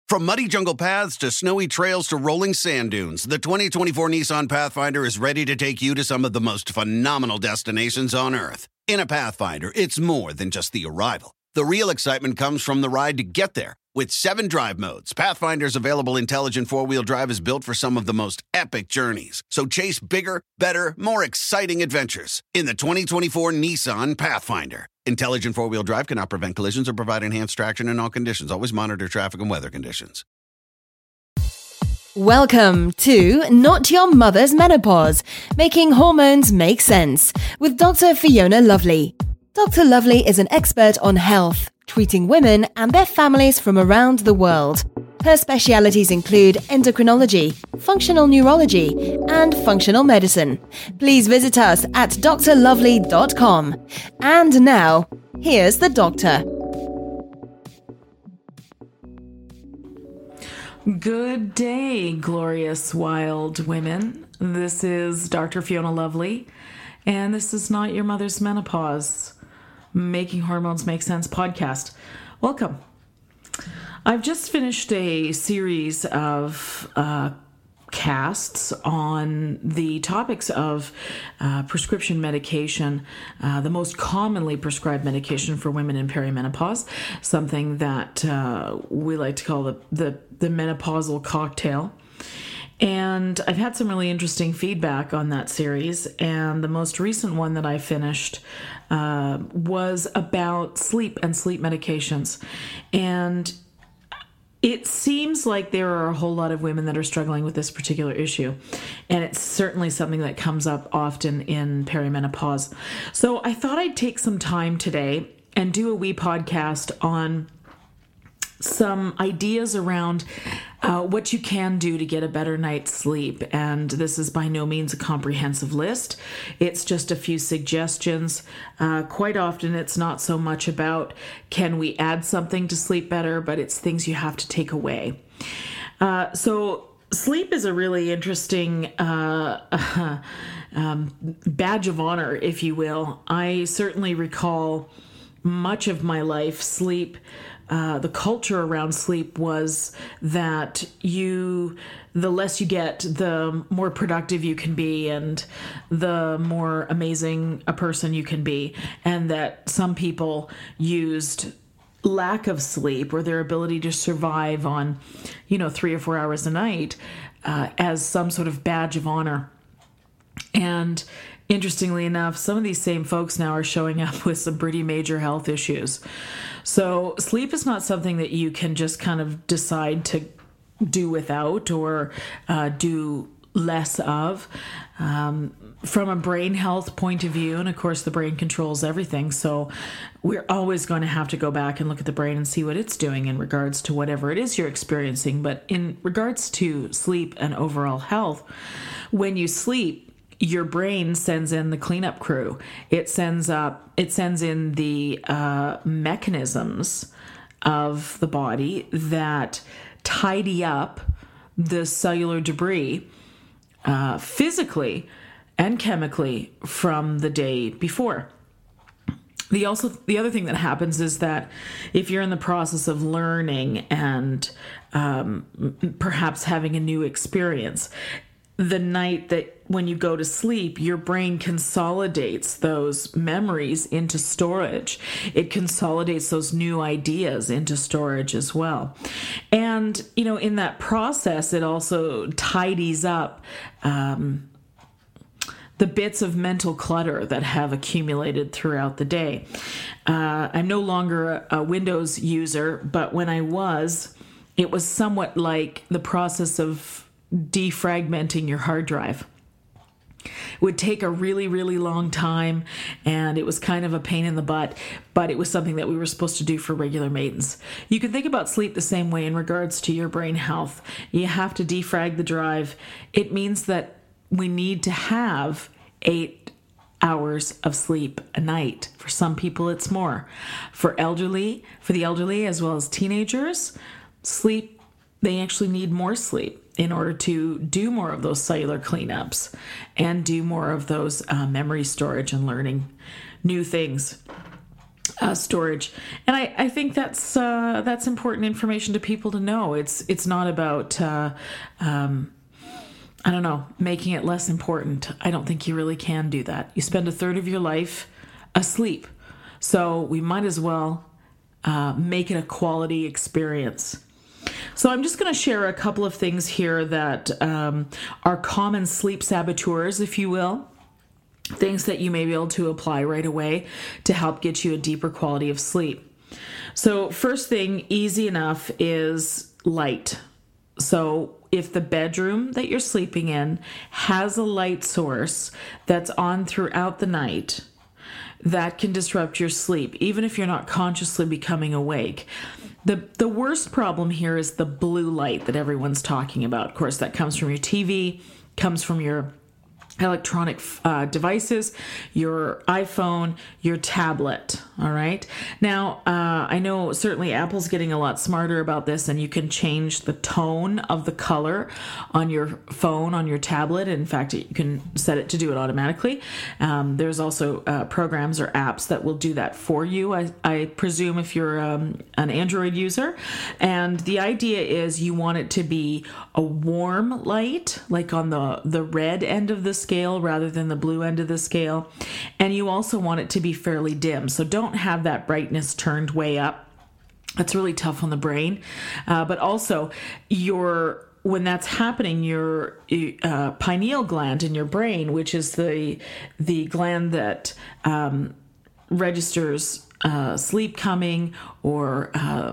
From muddy jungle paths to snowy trails to rolling sand dunes, the 2024 Nissan Pathfinder is ready to take you to some of the most phenomenal destinations on Earth. In a Pathfinder, it's more than just the arrival. The real excitement comes from the ride to get there. With 7 drive modes, Pathfinder's available intelligent four-wheel drive is built for some of the most epic journeys. So chase bigger, better, more exciting adventures in the 2024 Nissan Pathfinder. Intelligent four-wheel drive cannot prevent collisions or provide enhanced traction in all conditions. Always monitor traffic and weather conditions. Welcome to Not Your Mother's Menopause, Making Hormones Make Sense, with Dr. Fiona Lovely. Dr. Lovely is an expert on health, treating women and their families from around the world. Her specialities include endocrinology, functional neurology, and functional medicine. Please visit us at drlovely.com. And now, here's the doctor. Good day, glorious wild women. This is Dr. Fiona Lovely, and this is Not Your Mother's Menopause, Making Hormones Make Sense podcast. Welcome. I've just finished a series of casts on the topics of prescription medication, the most commonly prescribed medication for women in perimenopause, something that we like to call the menopausal cocktail. And I've had some really interesting feedback on that series, and the most recent one that I finished was about sleep and sleep medications. And it seems like there are a whole lot of women that are struggling with this particular issue, and it's certainly something that comes up often in perimenopause. So I thought I'd take some time today and do a wee podcast on some ideas around what you can do to get a better night's sleep. And this is by no means a comprehensive list. It's just a few suggestions. Quite often it's not so much about can we add something to sleep better, but it's things you have to take away. So sleep is a really interesting badge of honor, if you will. I certainly recall much of my life, sleep, the culture around sleep was that the less you get, the more productive you can be and the more amazing a person you can be. And that some people used lack of sleep or their ability to survive on, 3 or 4 hours a night as some sort of badge of honor. And interestingly enough, some of these same folks now are showing up with some pretty major health issues. So sleep is not something that you can just kind of decide to do without or do less of. From a brain health point of view, and of course the brain controls everything, so we're always going to have to go back and look at the brain and see what it's doing in regards to whatever it is you're experiencing. But in regards to sleep and overall health, when you sleep, your brain sends in the cleanup crew. It sends in the mechanisms of the body that tidy up the cellular debris physically and chemically from the day before. The other thing that happens is that if you're in the process of learning and perhaps having a new experience, the night that when you go to sleep, your brain consolidates those memories into storage. It consolidates those new ideas into storage as well. And, in that process, it also tidies up the bits of mental clutter that have accumulated throughout the day. I'm no longer a Windows user, but when I was, it was somewhat like the process of defragmenting your hard drive. It would take a really, really long time, and it was kind of a pain in the butt, but it was something that we were supposed to do for regular maintenance. You can think about sleep the same way in regards to your brain health. You have to defrag the drive. It means that we need to have 8 hours of sleep a night. For some people, it's more. For the elderly, as well as teenagers, they actually need more sleep in order to do more of those cellular cleanups and do more of those memory storage and learning new things. storage. And I think that's important information to people to know. It's not about I don't know, making it less important. I don't think you really can do that. You spend a third of your life asleep, so we might as well make it a quality experience. So I'm just going to share a couple of things here that are common sleep saboteurs, if you will. Things that you may be able to apply right away to help get you a deeper quality of sleep. So first thing, easy enough, is light. So if the bedroom that you're sleeping in has a light source that's on throughout the night, that can disrupt your sleep, even if you're not consciously becoming awake. The worst problem here is the blue light that everyone's talking about. Of course, that comes from your TV, comes from your electronic devices, your iPhone, your tablet. All right. Now, I know certainly Apple's getting a lot smarter about this, and you can change the tone of the color on your phone, on your tablet. In fact, you can set it to do it automatically. There's also programs or apps that will do that for you, I presume, if you're an Android user. And the idea is you want it to be a warm light, like on the red end of the scale rather than the blue end of the scale. And you also want it to be fairly dim. So don't have that brightness turned way up. That's really tough on the brain. But also when that's happening, your pineal gland in your brain, which is the gland that registers sleep coming or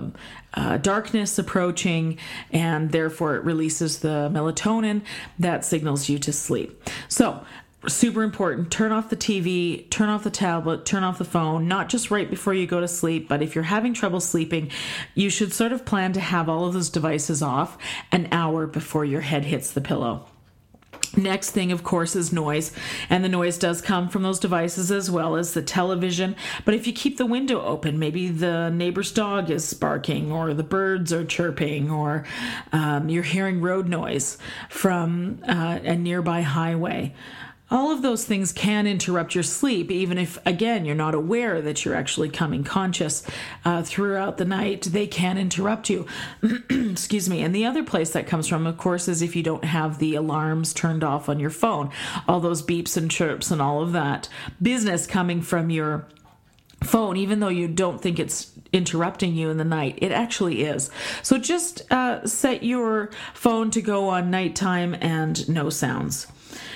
darkness approaching, and therefore it releases the melatonin that signals you to sleep. So super important, turn off the TV, turn off the tablet, turn off the phone, not just right before you go to sleep, but if you're having trouble sleeping, you should sort of plan to have all of those devices off an hour before your head hits the pillow. Next thing, of course, is noise. And the noise does come from those devices as well as the television. But if you keep the window open, maybe the neighbor's dog is barking or the birds are chirping or you're hearing road noise from a nearby highway. All of those things can interrupt your sleep, even if, again, you're not aware that you're actually coming conscious throughout the night. They can interrupt you. Excuse me. And the other place that comes from, of course, is if you don't have the alarms turned off on your phone. All those beeps and chirps and all of that business coming from your phone, even though you don't think it's interrupting you in the night, it actually is. So just set your phone to go on nighttime and no sounds.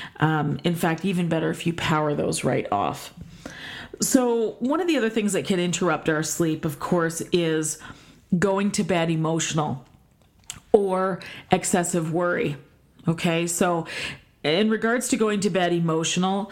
In fact, even better if you power those right off. So one of the other things that can interrupt our sleep, of course, is going to bed emotional or excessive worry. Okay, so in regards to going to bed emotional,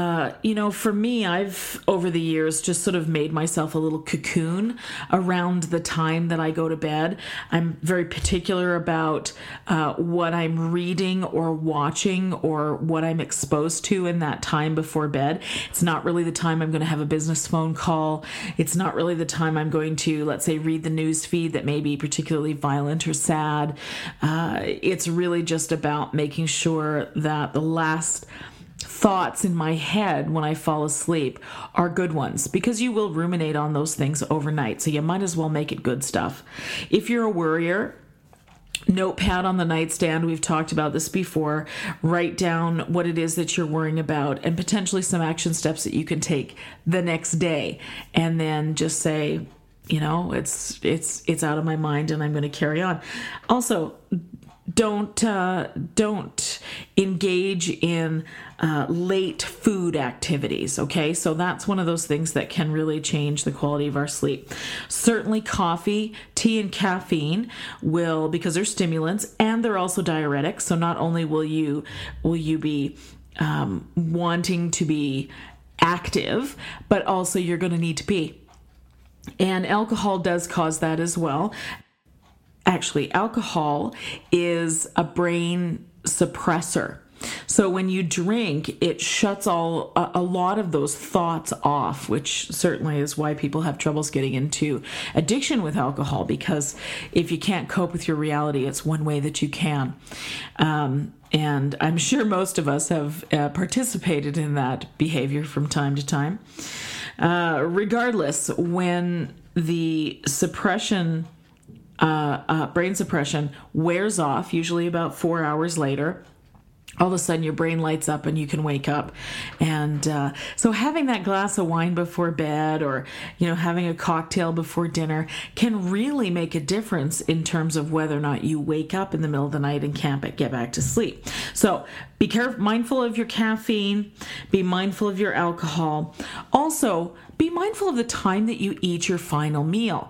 for me, I've over the years just sort of made myself a little cocoon around the time that I go to bed. I'm very particular about what I'm reading or watching or what I'm exposed to in that time before bed. It's not really the time I'm going to have a business phone call. It's not really the time I'm going to, let's say, read the news feed that may be particularly violent or sad. It's really just about making sure that the last thoughts in my head when I fall asleep are good ones, because you will ruminate on those things overnight. So you might as well make it good stuff. If you're a worrier, notepad on the nightstand. We've talked about this before. Write down what it is that you're worrying about and potentially some action steps that you can take the next day. And then just say, it's out of my mind and I'm going to carry on. Also, don't engage in late food activities, okay? So that's one of those things that can really change the quality of our sleep. Certainly coffee, tea, and caffeine will, because they're stimulants and they're also diuretics. So not only will you be wanting to be active, but also you're going to need to pee. And alcohol does cause that as well. Actually, alcohol is a brain suppressor. So when you drink, it shuts a lot of those thoughts off, which certainly is why people have troubles getting into addiction with alcohol, because if you can't cope with your reality, it's one way that you can. And I'm sure most of us have participated in that behavior from time to time. Regardless, when the brain suppression wears off, usually about 4 hours later, all of a sudden your brain lights up and you can wake up. And so having that glass of wine before bed, or having a cocktail before dinner, can really make a difference in terms of whether or not you wake up in the middle of the night and can't get back to sleep. So be careful, mindful of your caffeine, be mindful of your alcohol. Also, be mindful of the time that you eat your final meal.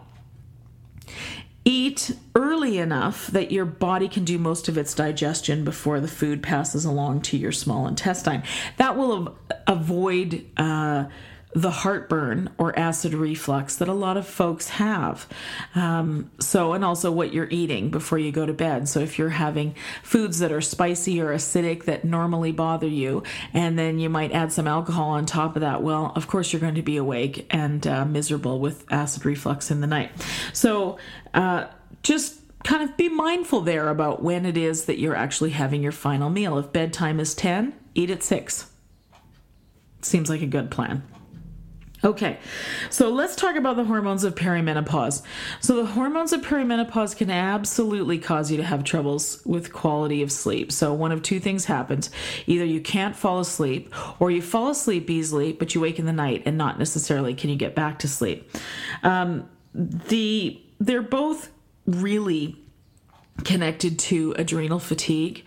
Eat early enough that your body can do most of its digestion before the food passes along to your small intestine. That will avoid the heartburn or acid reflux that a lot of folks have. And also what you're eating before you go to bed. So if you're having foods that are spicy or acidic that normally bother you, and then you might add some alcohol on top of that, well, of course you're going to be awake and miserable with acid reflux in the night. So just kind of be mindful there about when it is that you're actually having your final meal. If bedtime is 10, eat at 6. Seems like a good plan. Okay, so let's talk about the hormones of perimenopause. So the hormones of perimenopause can absolutely cause you to have troubles with quality of sleep. So one of two things happens. Either you can't fall asleep, or you fall asleep easily, but you wake in the night and not necessarily can you get back to sleep. They're both really connected to adrenal fatigue.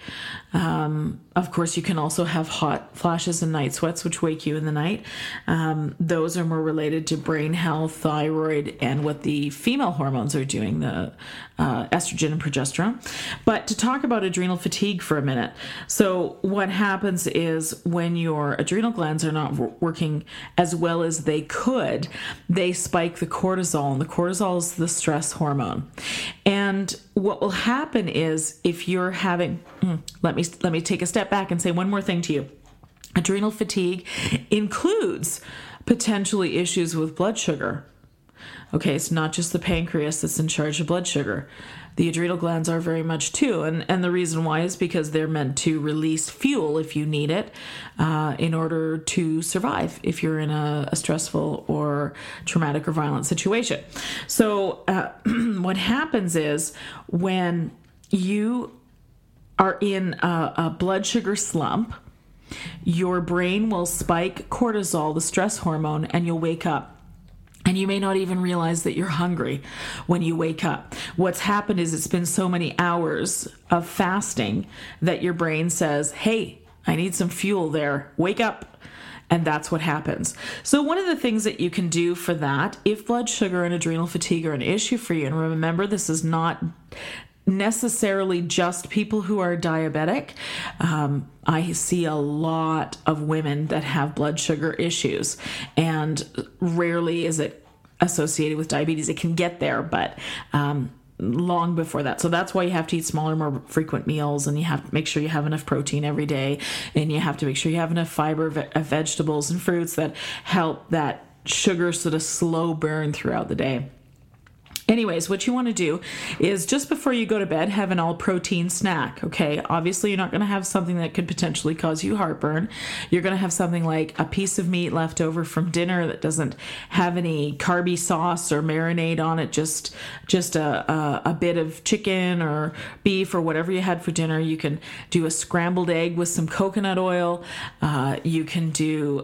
Of course, you can also have hot flashes and night sweats, which wake you in the night. Those are more related to brain health, thyroid, and what the female hormones are doing, the estrogen and progesterone. But to talk about adrenal fatigue for a minute. So what happens is when your adrenal glands are not working as well as they could, they spike the cortisol, and the cortisol is the stress hormone. And what will happen is if you're having, let me take a step back and say one more thing to you. Adrenal fatigue includes potentially issues with blood sugar. Okay, it's not just the pancreas that's in charge of blood sugar. The adrenal glands are very much too. And the reason why is because they're meant to release fuel if you need it in order to survive if you're in a stressful or traumatic or violent situation. So what happens is when you are in a blood sugar slump, your brain will spike cortisol, the stress hormone, and you'll wake up. And you may not even realize that you're hungry when you wake up. What's happened is it's been so many hours of fasting that your brain says, hey, I need some fuel there. Wake up. And that's what happens. So one of the things that you can do for that, if blood sugar and adrenal fatigue are an issue for you, and remember, this is not necessarily just people who are diabetic. I see a lot of women that have blood sugar issues, and rarely is it associated with diabetes. It can get there, but long before that. So that's why you have to eat smaller, more frequent meals, and you have to make sure you have enough protein every day, and you have to make sure you have enough fiber, vegetables and fruits that help that sugar sort of slow burn throughout the day. Anyways, what you want to do is just before you go to bed, have an all-protein snack, okay? Obviously, you're not going to have something that could potentially cause you heartburn. You're going to have something like a piece of meat left over from dinner that doesn't have any carby sauce or marinade on it, just a bit of chicken or beef or whatever you had for dinner. You can do a scrambled egg with some coconut oil. You can do,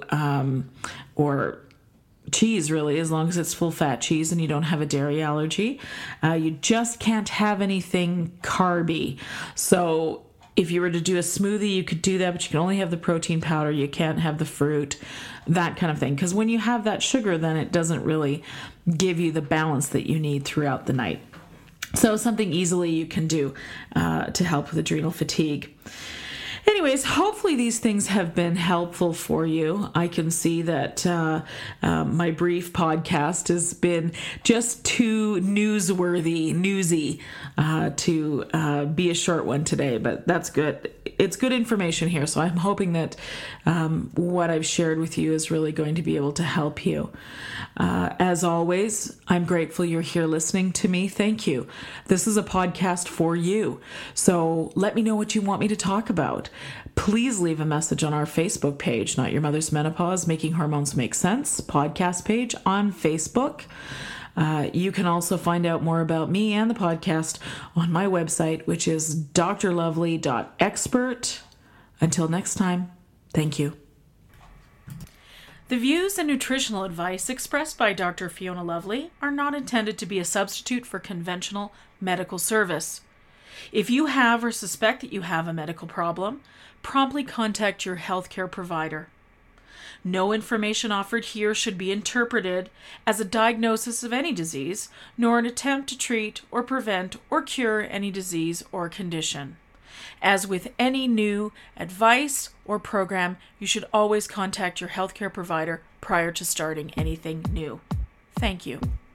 or cheese, really, as long as it's full fat cheese and you don't have a dairy allergy. You just can't have anything carby. So if you were to do a smoothie, you could do that, but you can only have the protein powder. You can't have the fruit, that kind of thing. Because when you have that sugar, then it doesn't really give you the balance that you need throughout the night. So something easily you can do to help with adrenal fatigue. Anyways, hopefully these things have been helpful for you. I can see that my brief podcast has been just too newsy to be a short one today, but that's good. It's good information here, so I'm hoping that what I've shared with you is really going to be able to help you. As always, I'm grateful you're here listening to me. Thank you. This is a podcast for you. So let me know what you want me to talk about. please leave a message on our Facebook page, Not Your Mother's Menopause, Making Hormones Make Sense podcast page on Facebook. You can also find out more about me and the podcast on my website, which is drlovely.expert. Until next time, thank you. The views and nutritional advice expressed by Dr. Fiona Lovely are not intended to be a substitute for conventional medical service. If you have or suspect that you have a medical problem, promptly contact your healthcare provider. No information offered here should be interpreted as a diagnosis of any disease, nor an attempt to treat or prevent or cure any disease or condition. As with any new advice or program, you should always contact your healthcare provider prior to starting anything new. Thank you.